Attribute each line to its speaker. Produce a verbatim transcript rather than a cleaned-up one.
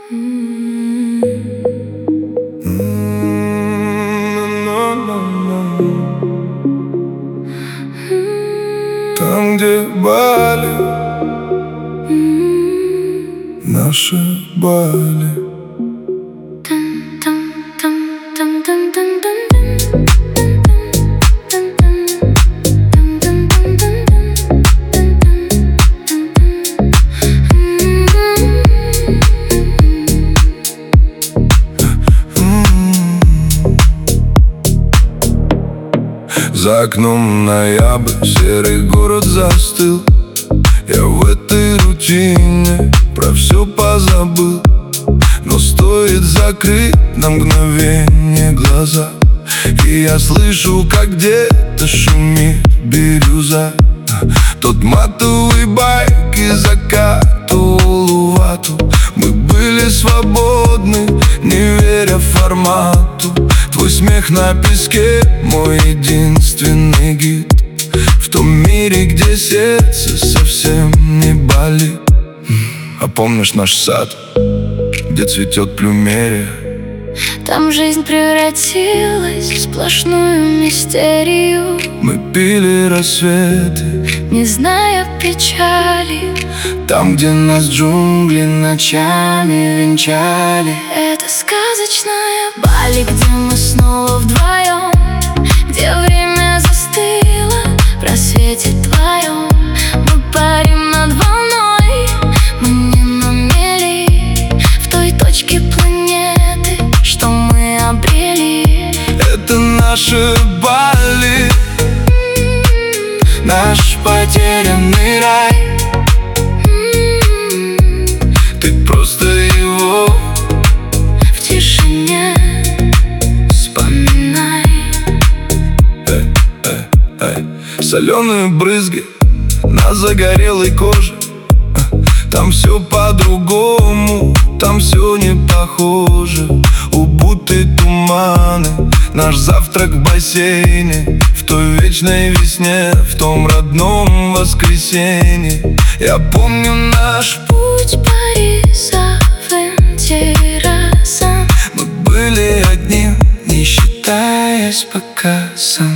Speaker 1: Там, где Бали, наши Бали. За окном ноябрь, серый город застыл. Я в этой рутине про все позабыл. Но стоит закрыть на мгновение глаза, и я слышу, как где-то шумит бирюза. Тот матовый байк и закатывал вату. Мы были свободны, не веря формату. Твой смех на песке, мой единственный гид в том мире, где сердце совсем не болит. А помнишь наш сад, где цветет плюмерия?
Speaker 2: Там жизнь превратилась в сплошную мистерию.
Speaker 1: Мы пили рассветы,
Speaker 2: не зная печали.
Speaker 1: Там, где нас джунгли ночами венчали.
Speaker 2: Это сказочная Бали, где мы снова вдвоем, где время застыло в просвете твоем. Мы парим над волной, мы не на мели, в той точке планеты, что мы обрели.
Speaker 1: Это наше Бали, наш потерянный рай. Ты просто его
Speaker 2: в тишине вспоминай.
Speaker 1: Эй, эй, эй. Соленые брызги на загорелой коже. Там все по-другому, там все не похоже. Убутые туманы, наш завтрак в бассейне, в той вечной весне, в том родном воскресенье. Я помню наш
Speaker 2: путь Парисовым террасам.
Speaker 1: Мы были одни, не считаясь по кассам.